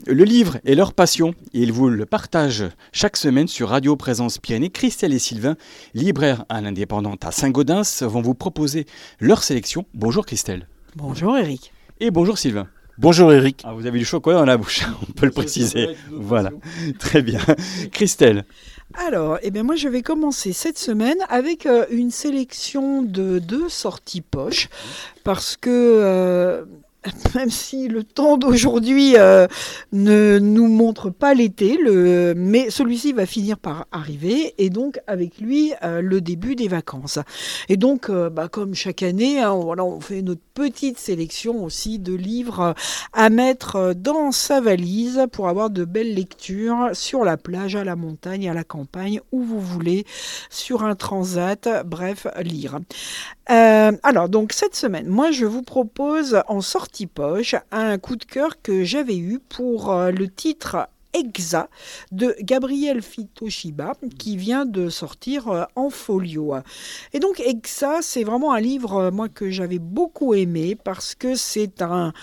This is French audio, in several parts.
Le livre est leur passion et ils vous le partagent chaque semaine sur Radio Présence Pyrénées. Christelle et Sylvain, libraires à l'Indépendante à Saint-Gaudens, vont vous proposer leur sélection. Bonjour Christelle. Bonjour Eric. Et bonjour Sylvain. Bonjour Eric. Ah, vous avez du chocolat dans la bouche, on peut le préciser. Voilà, très bien. Christelle. Alors, moi je vais commencer cette semaine avec une sélection de 2 sorties poche parce que même si le temps d'aujourd'hui ne nous montre pas l'été, mais celui-ci va finir par arriver et donc avec lui le début des vacances. Et donc, comme chaque année, on fait notre petite sélection aussi de livres à mettre dans sa valise pour avoir de belles lectures sur la plage, à la montagne, à la campagne, où vous voulez, sur un transat, bref, lire. Alors, donc cette semaine, moi je vous propose en sortie poche un coup de cœur que j'avais eu pour le titre Exa de Gabriel Fitoshiba qui vient de sortir en folio. Et donc Exa, c'est vraiment un livre moi que j'avais beaucoup aimé parce que c'est un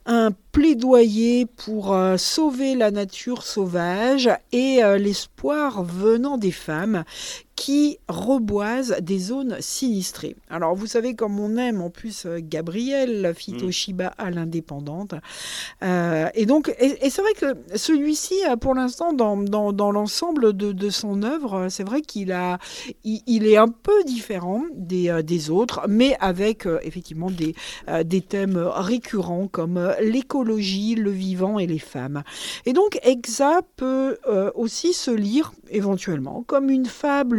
plaidoyer pour sauver la nature sauvage et l'espoir venant des femmes qui reboisent des zones sinistrées. Alors vous savez comme on aime en plus Gabriel Fitoshiba à l'Indépendante. Et c'est vrai que celui-ci, pour l'instant, dans l'ensemble de son œuvre, c'est vrai qu'il est un peu différent des autres, mais avec effectivement des thèmes récurrents comme l'écologie, le vivant et les femmes. Et donc Exa peut aussi se lire éventuellement comme une fable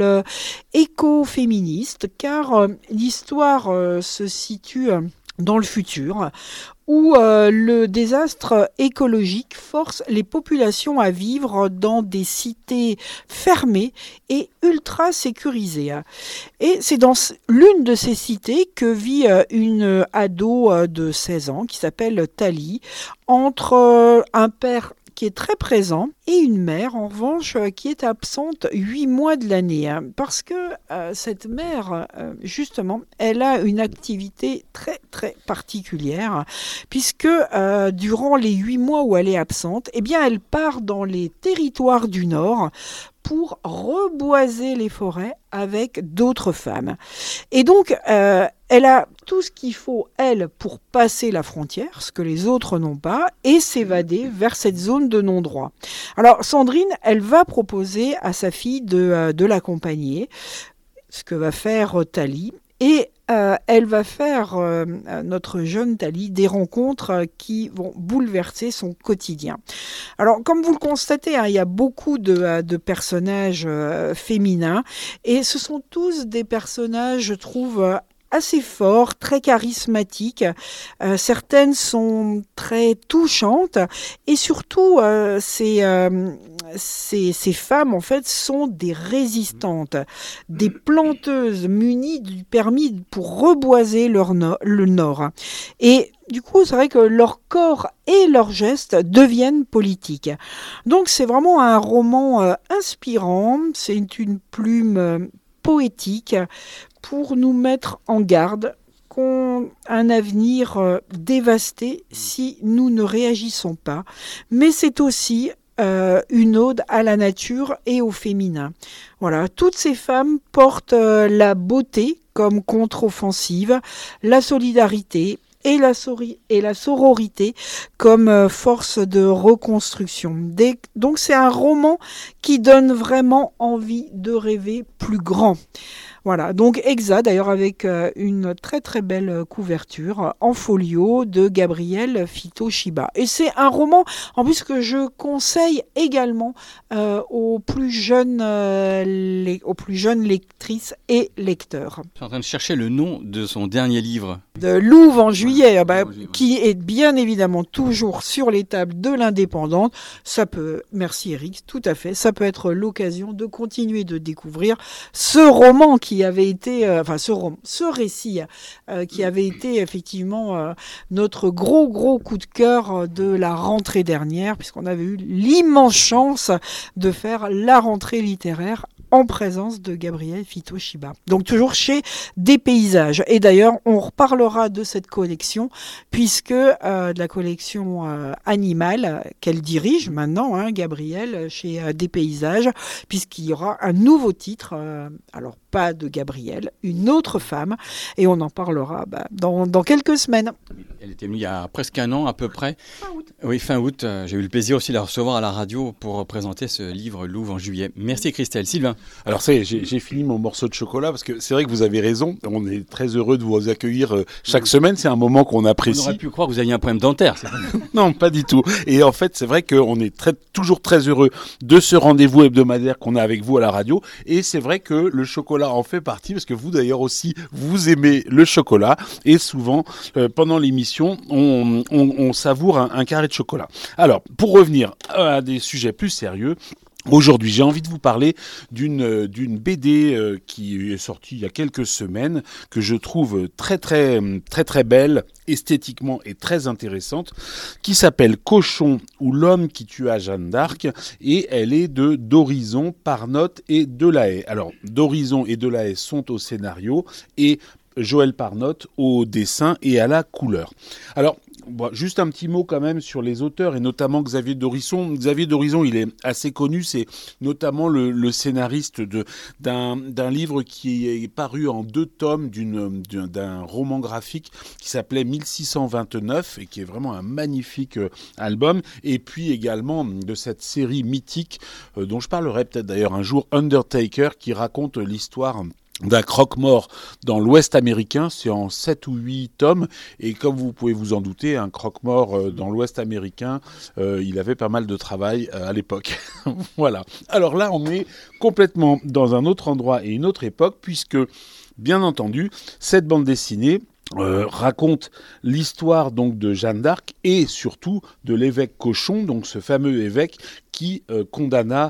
écoféministe, car l'histoire se situe dans le futur, où le désastre écologique force les populations à vivre dans des cités fermées et ultra sécurisées. Et c'est dans l'une de ces cités que vit une ado de 16 ans qui s'appelle Tali, entre un père qui est très présent, et une mère, en revanche, qui est absente 8 mois de l'année. Parce que cette mère, justement, elle a une activité très, très particulière, puisque durant les 8 mois où elle est absente, eh bien, elle part dans les territoires du Nord pour reboiser les forêts avec d'autres femmes. Et donc, elle a tout ce qu'il faut, elle, pour passer la frontière, ce que les autres n'ont pas, et s'évader vers cette zone de non-droit. Alors, Sandrine, elle va proposer à sa fille de l'accompagner, ce que va faire Tali, et elle va faire, notre jeune Tali, des rencontres qui vont bouleverser son quotidien. Alors, comme vous le constatez, il y a beaucoup de personnages féminins, et ce sont tous des personnages, je trouve, assez forts, très charismatiques. Certaines sont très touchantes et surtout ces femmes en fait sont des résistantes, des planteuses munies du permis pour reboiser le Nord. Et du coup, c'est vrai que leur corps et leurs gestes deviennent politiques. Donc c'est vraiment un roman inspirant, c'est une plume poétique pour nous mettre en garde qu'un avenir dévasté si nous ne réagissons pas. Mais c'est aussi une ode à la nature et au féminin. Voilà, toutes ces femmes portent la beauté comme contre-offensive, la solidarité et la sororité comme force de reconstruction. Donc c'est un roman qui donne vraiment envie de rêver plus grand. Voilà, donc Exa, d'ailleurs avec une très très belle couverture en folio de Gabriel Fitoshiba. Et c'est un roman en plus que je conseille également aux plus jeunes lectrices et lecteurs. Je suis en train de chercher le nom de son dernier livre. De Louvre en juillet, qui est bien évidemment toujours sur les tables de l'Indépendante. Ça peut, merci Eric, tout à fait, ça peut être l'occasion de continuer de découvrir ce roman qui avait été, ce récit qui avait été effectivement notre gros coup de cœur de la rentrée dernière, puisqu'on avait eu l'immense chance de faire la rentrée littéraire en présence de Gabriel Fito-Shiba. Donc toujours chez Des Paysages. Et d'ailleurs, on reparlera de cette collection, puisque de la collection animale qu'elle dirige maintenant, Gabriel, chez Des Paysages, puisqu'il y aura un nouveau titre, alors pas de Gabriel, une autre femme, et on en parlera dans quelques semaines. Elle était venue il y a presque un an à peu près. Fin août. Oui, fin août. J'ai eu le plaisir aussi de la recevoir à la radio pour présenter ce livre Louvre en juillet. Merci Christelle. Sylvain. Alors ça y est, j'ai fini mon morceau de chocolat parce que c'est vrai que vous avez raison. On est très heureux de vous accueillir chaque semaine. C'est un moment qu'on apprécie. On aurait pu croire que vous aviez un problème dentaire. Non, pas du tout. Et en fait, c'est vrai qu'on est toujours très heureux de ce rendez-vous hebdomadaire qu'on a avec vous à la radio. Et c'est vrai que le chocolat en fait partie parce que vous d'ailleurs aussi, vous aimez le chocolat. Et souvent, pendant l'émission, on savoure un carré de chocolat. Alors, pour revenir à des sujets plus sérieux, aujourd'hui, j'ai envie de vous parler d'une BD qui est sortie il y a quelques semaines, que je trouve très belle, esthétiquement et très intéressante, qui s'appelle Cochon ou l'homme qui tua Jeanne d'Arc, et elle est de d'Horizon, Parnotte et Delahaye. Alors, d'Horizon et Delahaye sont au scénario et Joël Parnotte au dessin et à la couleur. Alors, juste un petit mot quand même sur les auteurs et notamment Xavier Dorisson. Xavier Dorisson, il est assez connu, c'est notamment le scénariste d'un livre qui est paru en 2 tomes d'un roman graphique qui s'appelait 1629 et qui est vraiment un magnifique album. Et puis également de cette série mythique dont je parlerai peut-être d'ailleurs un jour, Undertaker, qui raconte l'histoire d'un croque-mort dans l'Ouest américain. C'est en 7 ou 8 tomes, et comme vous pouvez vous en douter, un croque-mort dans l'Ouest américain, il avait pas mal de travail à l'époque. Voilà. Alors là, on est complètement dans un autre endroit et une autre époque, puisque, bien entendu, cette bande dessinée raconte l'histoire donc de Jeanne d'Arc et surtout de l'évêque Cochon, donc ce fameux évêque qui condamna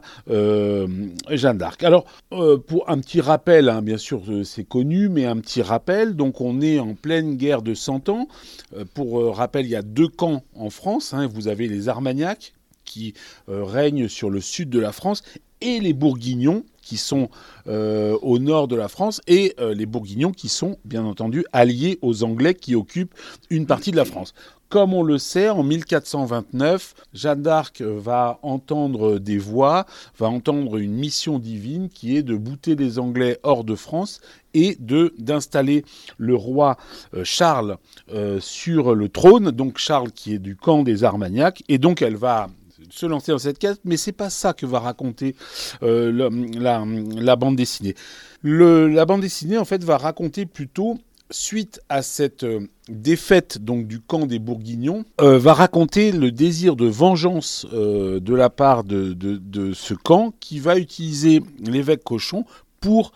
Jeanne d'Arc. Alors, pour un petit rappel, bien sûr c'est connu, mais un petit rappel, donc on est en pleine guerre de 100 ans. Pour rappel, il y a 2 camps en France. Vous avez les Armagnacs qui règnent sur le sud de la France et les Bourguignons qui sont au nord de la France, et les Bourguignons qui sont bien entendu alliés aux Anglais qui occupent une partie de la France. Comme on le sait, en 1429, Jeanne d'Arc va entendre des voix, va entendre une mission divine qui est de bouter les Anglais hors de France et d'installer le roi Charles sur le trône, donc Charles qui est du camp des Armagnacs, et donc elle va se lancer dans cette quête, mais c'est pas ça que va raconter la bande dessinée. La bande dessinée, en fait, va raconter plutôt, suite à cette défaite donc du camp des Bourguignons, va raconter le désir de vengeance de la part de ce camp, qui va utiliser l'évêque Cochon pour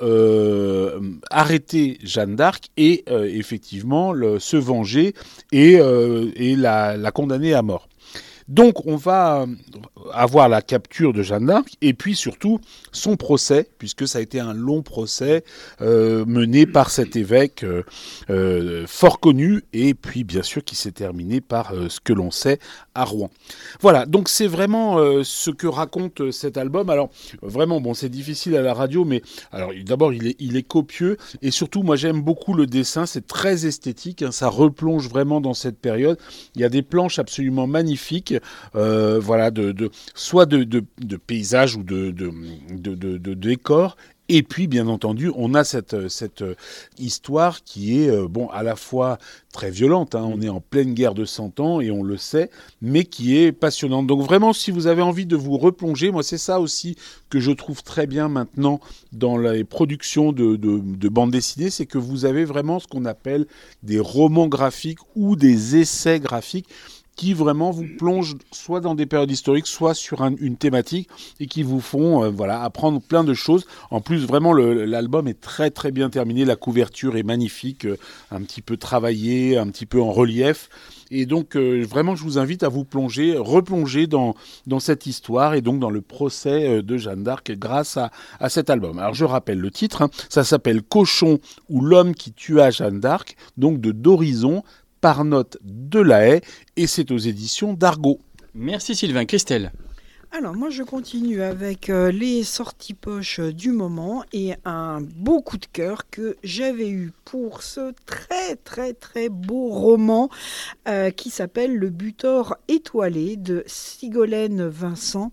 arrêter Jeanne d'Arc et effectivement se venger et la condamner à mort. Donc on va avoir la capture de Jeanne d'Arc et puis surtout son procès, puisque ça a été un long procès mené par cet évêque fort connu, et puis bien sûr qui s'est terminé par ce que l'on sait à Rouen. Voilà, donc c'est vraiment ce que raconte cet album. Alors vraiment, c'est difficile à la radio, mais alors d'abord il est copieux, et surtout moi j'aime beaucoup le dessin, c'est très esthétique, ça replonge vraiment dans cette période. Il y a des planches absolument magnifiques. Voilà, soit de paysages ou de décors. Et puis, bien entendu, on a cette histoire qui est, à la fois très violente. On est en pleine guerre de 100 ans et on le sait, mais qui est passionnante. Donc vraiment, si vous avez envie de vous replonger, moi c'est ça aussi que je trouve très bien maintenant dans les productions de bandes dessinées, c'est que vous avez vraiment ce qu'on appelle des romans graphiques ou des essais graphiques qui vraiment vous plongent soit dans des périodes historiques, soit sur une thématique, et qui vous font apprendre plein de choses. En plus, vraiment, l'album est très très bien terminé, la couverture est magnifique, un petit peu travaillée, un petit peu en relief. Et donc, vraiment, je vous invite à vous replonger dans cette histoire, et donc dans le procès de Jeanne d'Arc grâce à cet album. Alors, je rappelle le titre, ça s'appelle Cochon ou l'homme qui tua Jeanne d'Arc, donc d'Horizon, Parnotte, Delahaye, et c'est aux éditions d'Argo. Merci Sylvain. Christelle. Alors moi je continue avec les sorties poches du moment et un beau coup de cœur que j'avais eu pour ce très très très beau roman qui s'appelle Le Butor étoilé de Sigolène Vincent,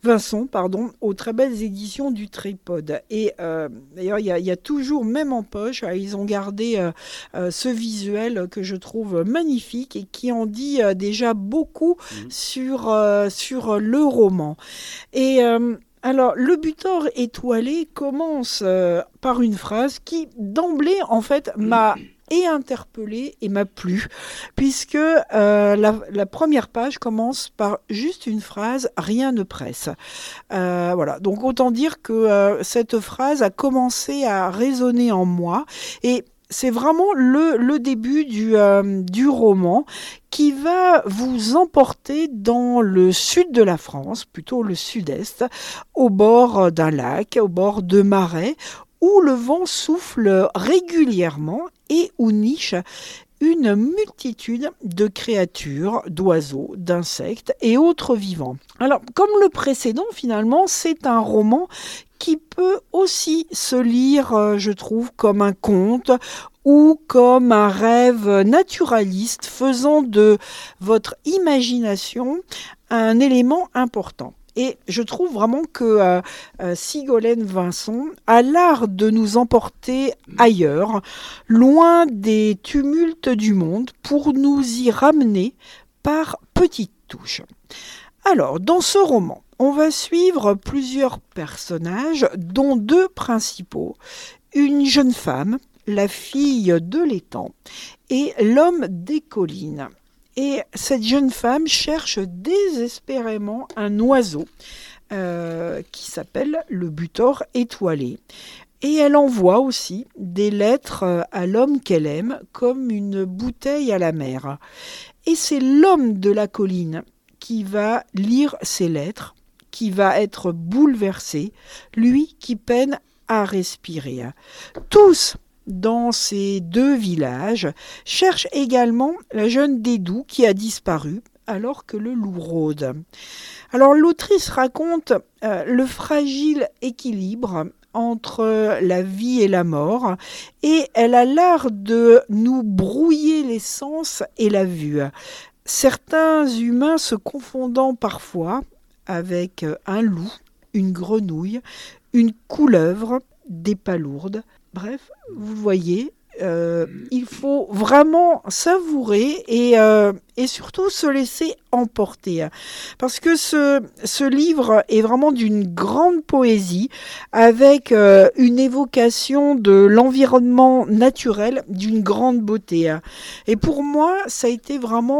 aux très belles éditions du Tripod. Et d'ailleurs il y a toujours, même en poche, ils ont gardé ce visuel que je trouve magnifique et qui en dit déjà beaucoup sur le roman. Et alors, Le Butor étoilé commence par une phrase qui, d'emblée, en fait, m'a interpellée et m'a plu, puisque la première page commence par juste une phrase « Rien ne presse ». Voilà, donc autant dire que cette phrase a commencé à résonner en moi, et c'est vraiment le début du roman qui va vous emporter dans le sud de la France, plutôt le sud-est, au bord d'un lac, au bord de marais, où le vent souffle régulièrement et où niche une multitude de créatures, d'oiseaux, d'insectes et autres vivants. Alors, comme le précédent, finalement, c'est un roman qui peut aussi se lire, je trouve, comme un conte ou comme un rêve naturaliste faisant de votre imagination un élément important. Et je trouve vraiment que Sigolène Vincent a l'art de nous emporter ailleurs, loin des tumultes du monde, pour nous y ramener par petites touches. Alors, dans ce roman, on va suivre plusieurs personnages, dont deux principaux. Une jeune femme, la fille de l'étang, et l'homme des collines. Et cette jeune femme cherche désespérément un oiseau qui s'appelle le Butor étoilé. Et elle envoie aussi des lettres à l'homme qu'elle aime, comme une bouteille à la mer. Et c'est l'homme de la colline qui va lire ces lettres, qui va être bouleversé, lui qui peine à respirer. Tous, dans ces deux villages, cherchent également la jeune Dédou qui a disparu alors que le loup rôde. Alors l'autrice raconte le fragile équilibre entre la vie et la mort, et elle a l'art de nous brouiller les sens et la vue. Certains humains se confondant parfois avec un loup, une grenouille, une couleuvre, des palourdes. Bref, vous voyez, il faut vraiment savourer et surtout se laisser emporter. Parce que ce livre est vraiment d'une grande poésie, avec une évocation de l'environnement naturel d'une grande beauté. Et pour moi, ça a été vraiment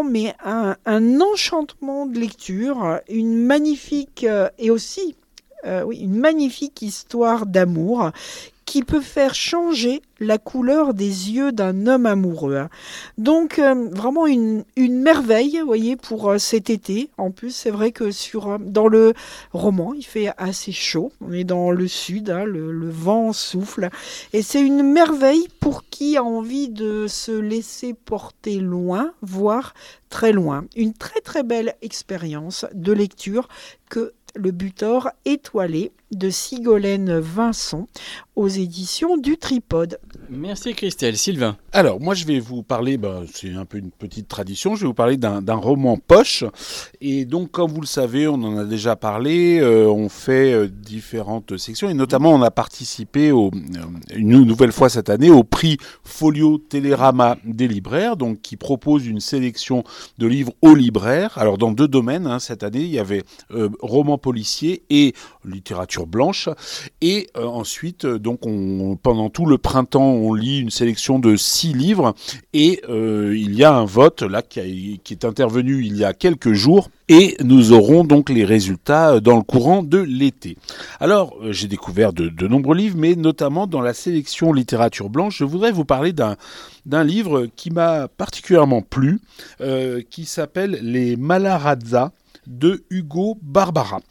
un enchantement de lecture, une magnifique et aussi une magnifique histoire d'amour qui peut faire changer la couleur des yeux d'un homme amoureux. Donc vraiment une merveille, vous voyez, pour cet été. En plus, c'est vrai que dans le roman, il fait assez chaud. On est dans le sud, le vent souffle. Et c'est une merveille pour qui a envie de se laisser porter loin, voire très loin. Une très très belle expérience de lecture que Le Butor étoilé de Sigolène Vincent aux éditions du Tripod. Merci Christelle. Sylvain. Alors, moi, je vais vous parler, c'est un peu une petite tradition, je vais vous parler d'un roman poche. Et donc, comme vous le savez, on en a déjà parlé, on fait différentes sections. Et notamment, on a participé une nouvelle fois cette année au prix Folio Télérama des libraires, donc qui propose une sélection de livres aux libraires. Alors, dans deux domaines, cette année, il y avait roman policier et littérature blanche. Et ensuite, donc, pendant tout le printemps, on lit une sélection de 6 livres et il y a un vote là qui est intervenu il y a quelques jours et nous aurons donc les résultats dans le courant de l'été. Alors, j'ai découvert de nombreux livres, mais notamment dans la sélection littérature blanche, je voudrais vous parler d'un livre qui m'a particulièrement plu, qui s'appelle Les Malarazas de Hugo Barbara. Alors,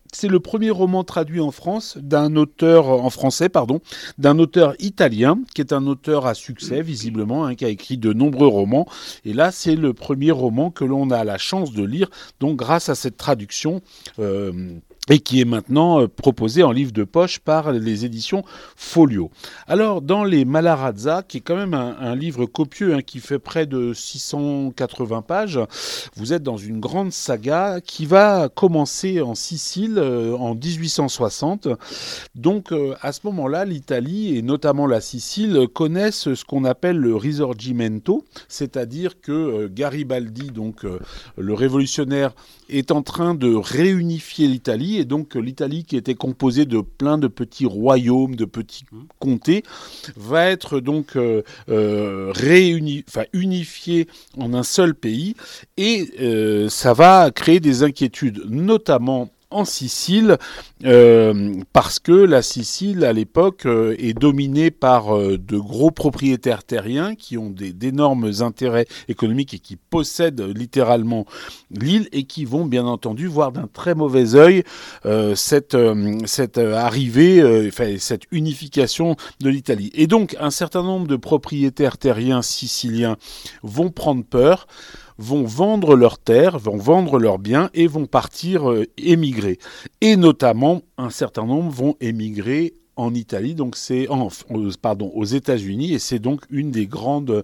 c'est le premier roman traduit en France d'un auteur italien, qui est un auteur à succès, visiblement, qui a écrit de nombreux romans. Et là, c'est le premier roman que l'on a la chance de lire, donc grâce à cette traduction, et qui est maintenant proposé en livre de poche par les éditions Folio. Alors, dans les Malarazza, qui est quand même un livre copieux, qui fait près de 680 pages, vous êtes dans une grande saga qui va commencer en Sicile en 1860. Donc, à ce moment-là, l'Italie, et notamment la Sicile, connaissent ce qu'on appelle le Risorgimento, c'est-à-dire que Garibaldi, donc le révolutionnaire, est en train de réunifier l'Italie, et donc l'Italie, qui était composée de plein de petits royaumes, de petits comtés, va être donc unifiée en un seul pays, et ça va créer des inquiétudes, notamment en Sicile, parce que la Sicile, à l'époque, est dominée par de gros propriétaires terriens qui ont d'énormes intérêts économiques et qui possèdent littéralement l'île et qui vont, bien entendu, voir d'un très mauvais œil cette arrivée, cette unification de l'Italie. Et donc, un certain nombre de propriétaires terriens siciliens vont prendre peur, vont vendre leurs terres, vont vendre leurs biens et vont partir émigrer. Et notamment, un certain nombre vont émigrer en Italie, donc aux États-Unis, et c'est donc une des grandes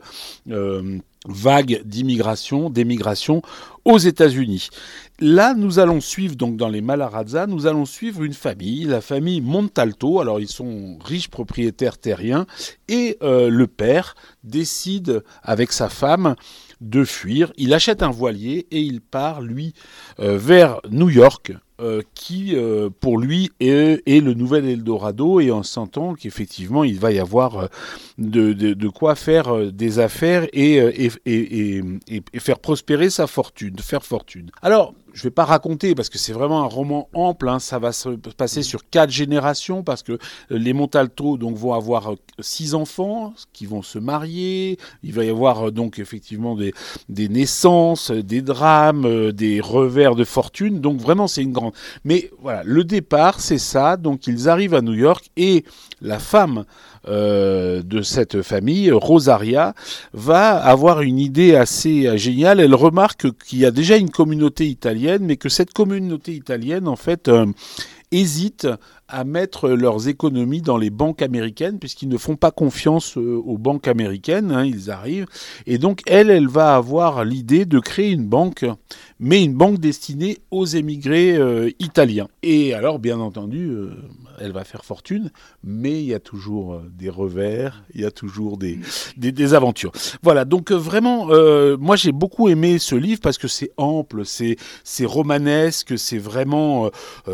vagues d'émigration aux États-Unis. Là, nous allons suivre, donc dans les Malarazza, nous allons suivre une famille, la famille Montalto. Alors, ils sont riches propriétaires terriens, et le père décide, avec sa femme, de fuir. Il achète un voilier et il part, lui, vers New York, qui, pour lui, est le nouvel Eldorado, et on s'entend qu'effectivement, il va y avoir de quoi faire des affaires et faire prospérer sa fortune, faire fortune. Alors, je ne vais pas raconter, parce que c'est vraiment un roman ample, ça va se passer sur 4 générations, parce que les Montalto donc, vont avoir 6 enfants qui vont se marier, il va y avoir donc effectivement des naissances, des drames, des revers de fortune, donc vraiment c'est une grande... Mais voilà, le départ c'est ça, donc ils arrivent à New York, et la femme de cette famille, Rosaria, va avoir une idée assez géniale. Elle remarque qu'il y a déjà une communauté italienne, mais que cette communauté italienne, en fait, hésite à mettre leurs économies dans les banques américaines, puisqu'ils ne font pas confiance aux banques américaines, ils arrivent. Et donc, elle va avoir l'idée de créer une banque, mais une banque destinée aux émigrés italiens. Et alors, bien entendu, elle va faire fortune, mais il y a toujours des revers, il y a toujours des aventures. Voilà, donc vraiment, moi j'ai beaucoup aimé ce livre parce que c'est ample, c'est romanesque, c'est vraiment,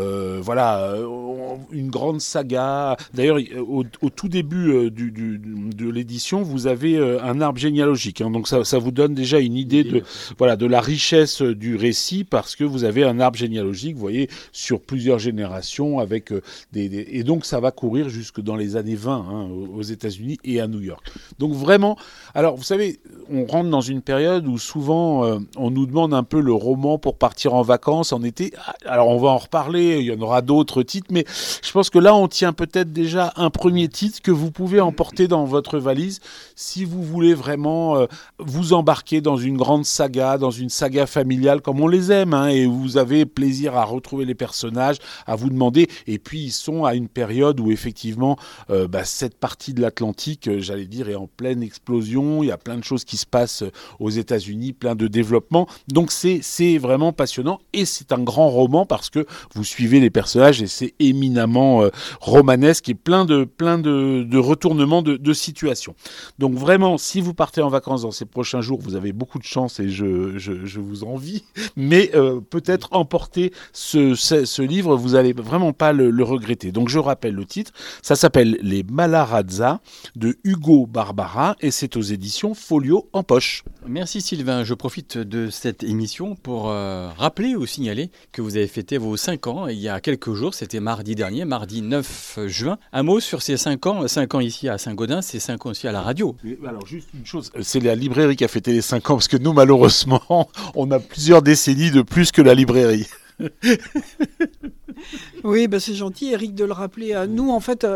une grande saga. D'ailleurs, au tout début de l'édition, vous avez un arbre généalogique, donc ça vous donne déjà une idée de la richesse du récit, parce que vous avez un arbre généalogique, vous voyez, sur plusieurs générations, avec et donc ça va courir jusque dans les années 20 aux États-Unis et à New York. Donc vraiment, alors vous savez, on rentre dans une période où souvent on nous demande un peu le roman pour partir en vacances en été. Alors on va en reparler, il y en aura d'autres titres, mais je pense que là on tient peut-être déjà un premier titre que vous pouvez emporter dans votre valise si vous voulez vraiment vous embarquer dans une grande saga, dans une saga familiale comme on les aime, et vous avez plaisir à retrouver les personnages, à vous demander, et puis ils sont à une période où effectivement cette partie de l'Atlantique, j'allais dire, est en pleine explosion, il y a plein de choses qui se passent aux États-Unis, plein de développement, donc c'est vraiment passionnant, et c'est un grand roman parce que vous suivez les personnages et c'est éminemment romanesque et plein de retournements de situation. Donc vraiment, si vous partez en vacances dans ces prochains jours, vous avez beaucoup de chance et je vous envie, mais peut-être emporter ce livre, vous n'allez vraiment pas le regretter. Donc je rappelle le titre, ça s'appelle Les Malarazza de Hugo Barbara et c'est aux éditions Folio en poche. Merci Sylvain, je profite de cette émission pour rappeler ou signaler que vous avez fêté vos 5 ans il y a quelques jours, c'était mardi dernier, mardi 9 juin. Un mot sur ces 5 ans ici à Saint-Gaudens, c'est 5 ans aussi à la radio. Alors juste une chose, c'est la librairie qui a fêté les 5 ans, parce que nous malheureusement, on a plusieurs décennies de plus que la librairie. Oui, c'est gentil, Eric, de le rappeler. Nous, en fait,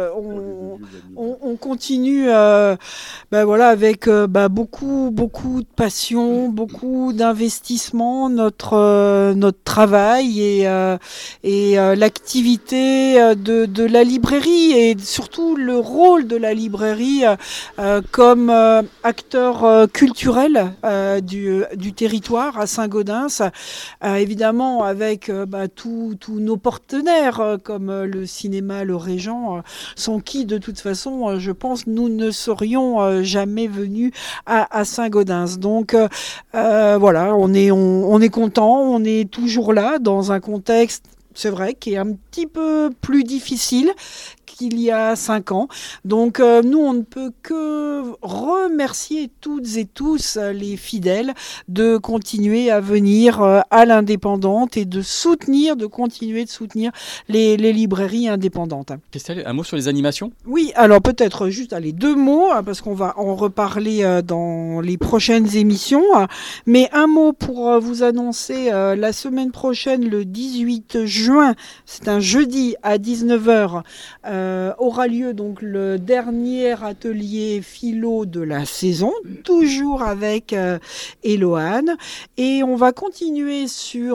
on continue avec beaucoup de passion, beaucoup d'investissement, notre travail et l'activité de la librairie et surtout le rôle de la librairie comme acteur culturel du territoire à Saint-Gaudens, évidemment avec tous nos partenaires comme le cinéma Le Régent, sans qui de toute façon je pense nous ne serions jamais venus à Saint-Gaudens. Donc voilà, on est content, on est toujours là dans un contexte, c'est vrai, qui est un petit peu plus difficile qu'il y a 5 ans. Donc nous, on ne peut que remercier toutes et tous les fidèles de continuer à venir à l'Indépendante et de continuer de soutenir les librairies indépendantes. Christelle, un mot sur les animations ? Oui, alors peut-être juste 2 mots, parce qu'on va en reparler dans les prochaines émissions. Mais un mot pour vous annoncer la semaine prochaine, le 18 juin, c'est un jeudi à 19h, aura lieu donc le dernier atelier philo de la saison, toujours avec Éloane, et on va continuer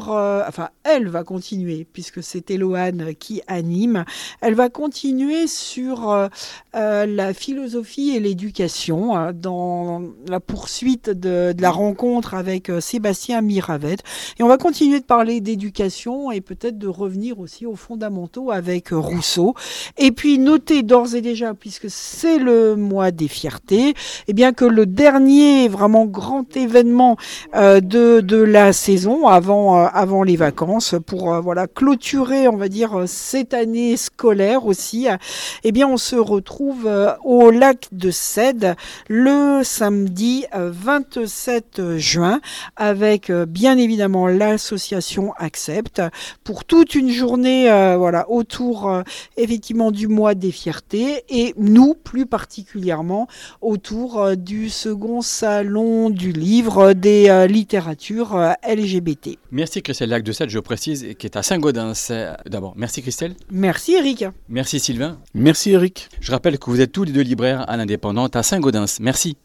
elle va continuer, puisque c'est Éloane qui anime, elle va continuer sur la philosophie et l'éducation dans la poursuite de la rencontre avec Sébastien Miravette, et on va continuer de parler d'éducation et peut-être de revenir aussi aux fondamentaux avec Rousseau. Et puis notez d'ores et déjà, puisque c'est le mois des fiertés, eh bien que le dernier vraiment grand événement de la saison avant les vacances pour clôturer, on va dire, cette année scolaire aussi, eh bien on se retrouve au lac de Cède le samedi 27 juin avec bien évidemment l'association Accept pour toute une journée autour effectivement du mois des fiertés et nous plus particulièrement autour du second salon du livre des littératures LGBT. Merci Christelle Lac de Cède, je précise, qui est à Saint-Gaudens. D'abord, merci Christelle. Merci Eric. Merci Sylvain. Merci Eric. Je rappelle que vous êtes tous les deux libraires à l'Indépendante à Saint-Gaudens. Merci.